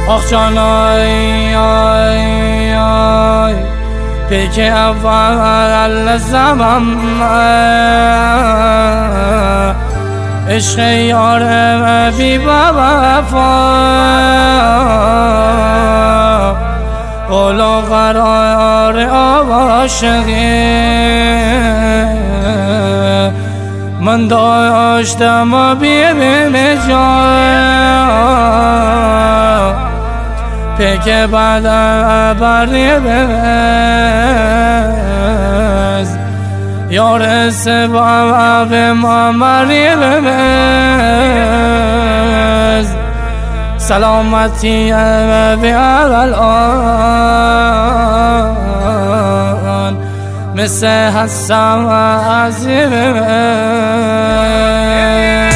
آخ جان آی آی آی پیک اول زمم عشق یار بی وفا قول و قرار عاشقی من داشتم بی جا پیک بعد بری بز یار سبب ما مری بز سلامتی به الان مثل حسن عزیز